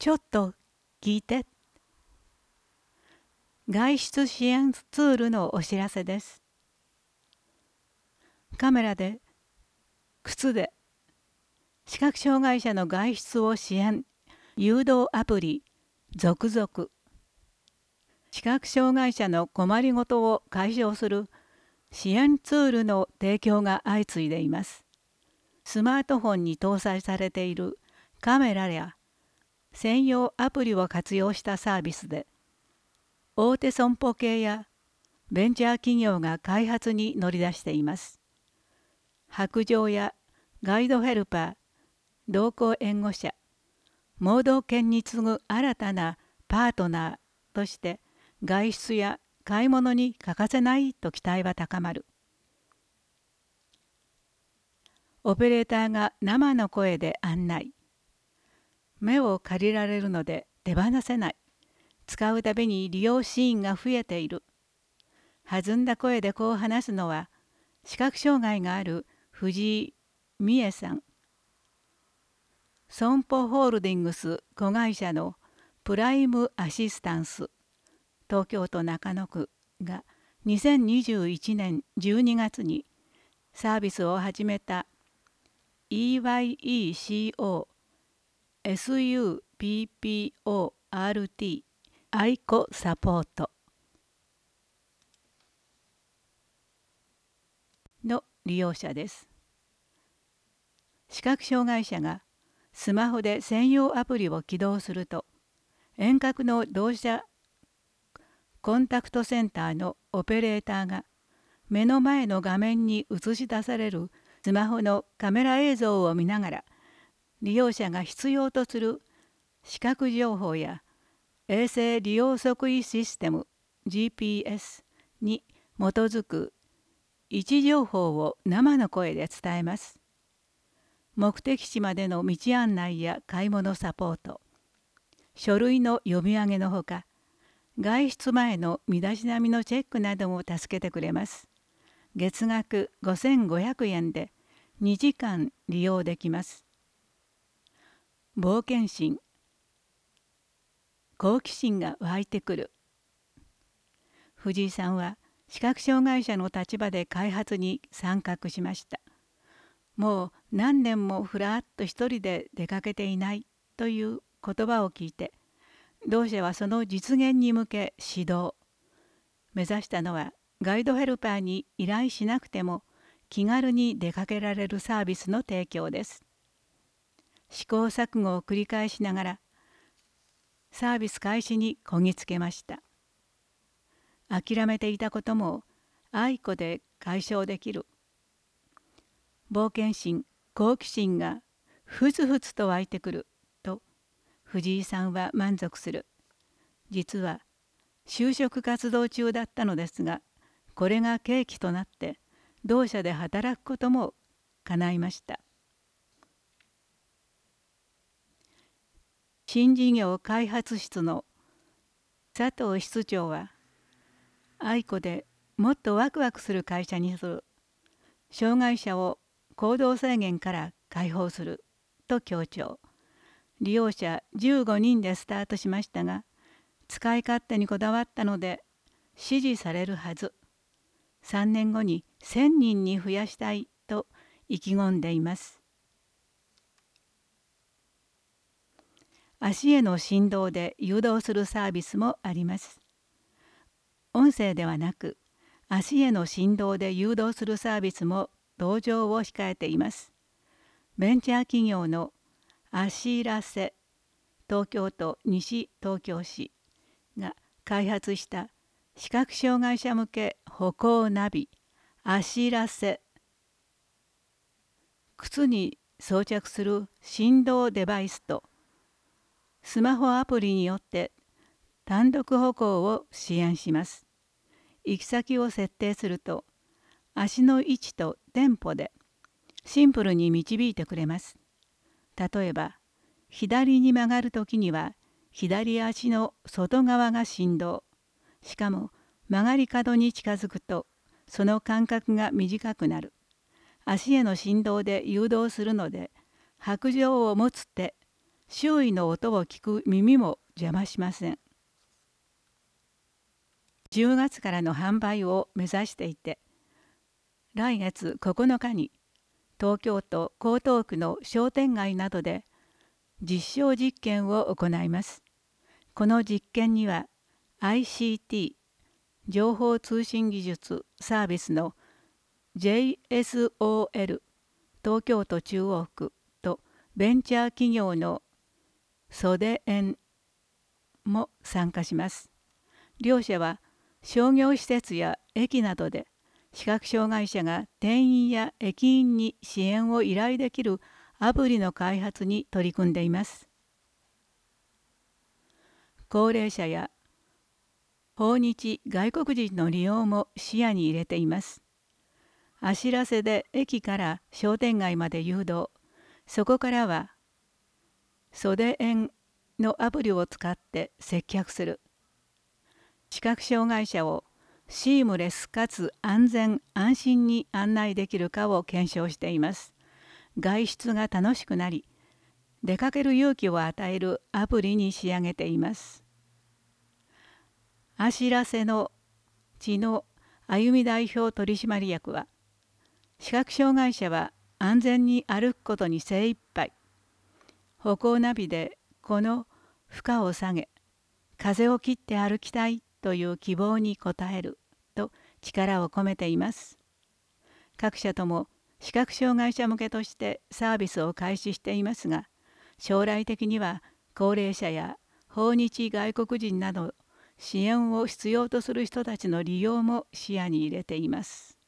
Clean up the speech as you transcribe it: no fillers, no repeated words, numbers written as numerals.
ちょっと聞いて。外出支援ツールのお知らせです。カメラで、靴で、視覚障害者の外出を支援、誘導アプリ、続々。視覚障害者の困りごとを解消する支援ツールの提供が相次いでいます。スマートフォンに搭載されているカメラや専用アプリを活用したサービスで、大手損保系やベンチャー企業が開発に乗り出しています。白状やガイドヘルパー、同行援護者、盲導犬に次ぐ新たなパートナーとして外出や買い物に欠かせないと期待は高まる。オペレーターが生の声で案内。目を借りられるので手放せない。使うたびに利用シーンが増えている。弾んだ声でこう話すのは、視覚障害がある藤井美恵さん。損保ホールディングス子会社のプライムアシスタンス東京都中野区が2021年12月にサービスを始めた EYECO SUPPORT アイコサポートの利用者です。視覚障害者がスマホで専用アプリを起動すると、遠隔の同社コンタクトセンターのオペレーターが目の前の画面に映し出されるスマホのカメラ映像を見ながら、利用者が必要とする視覚情報や衛星利用測位システム GPS に基づく位置情報を生の声で伝えます。目的地までの道案内や買い物サポート、書類の読み上げのほか、外出前の身だしなみのチェックなども助けてくれます。月額5500円で2時間利用できます。冒険心、好奇心が湧いてくる。藤井さんは視覚障害者の立場で開発に参画しました。もう何年もふらっと一人で出かけていないという言葉を聞いて、同社はその実現に向け指導。目指したのはガイドヘルパーに依頼しなくても気軽に出かけられるサービスの提供です。試行錯誤を繰り返しながらサービス開始にこぎつけました。諦めていたことも愛子で解消できる。冒険心、好奇心がふつふつと湧いてくると藤井さんは満足する。実は就職活動中だったのですが、これが契機となって同社で働くことも叶いました。新事業開発室の佐藤室長は、愛子でもっとワクワクする会社にする。障害者を行動制限から解放すると強調。利用者15人でスタートしましたが、使い勝手にこだわったので支持されるはず。3年後に1000人に増やしたいと意気込んでいます。足への振動で誘導するサービスもあります。音声ではなく、足への振動で誘導するサービスも登場を控えています。ベンチャー企業の足らせ東京都西東京市が開発した視覚障害者向け歩行ナビ足らせ。靴に装着する振動デバイスとスマホアプリによって単独歩行を支援します。行き先を設定すると足の位置とテンポでシンプルに導いてくれます。例えば左に曲がるときには左足の外側が振動。しかも曲がり角に近づくとその間隔が短くなる。足への振動で誘導するので白杖を持つ手、 周囲の音を聞く耳も邪魔しません。10月からの販売を目指していて、来月9日に東京都江東区の商店街などで実証実験を行います。この実験には ICT 情報通信技術サービスの JSOL 東京都中央区とベンチャー企業のソデエンも参加します。両社は商業施設や駅などで視覚障害者が店員や駅員に支援を依頼できるアプリの開発に取り組んでいます。高齢者や訪日外国人の利用も視野に入れています。あしらせで駅から商店街まで誘導、そこからは袖園のアプリを使って接客する。視覚障害者をシームレスかつ安全安心に案内できるかを検証しています。外出が楽しくなり、出かける勇気を与えるアプリに仕上げています。あしらせの知のあゆみ代表取締役は、視覚障害者は安全に歩くことに精一杯。歩行ナビでこの負荷を下げ、風を切って歩きたいという希望に応えると力を込めています。各社とも視覚障害者向けとしてサービスを開始していますが、将来的には高齢者や訪日外国人など支援を必要とする人たちの利用も視野に入れています。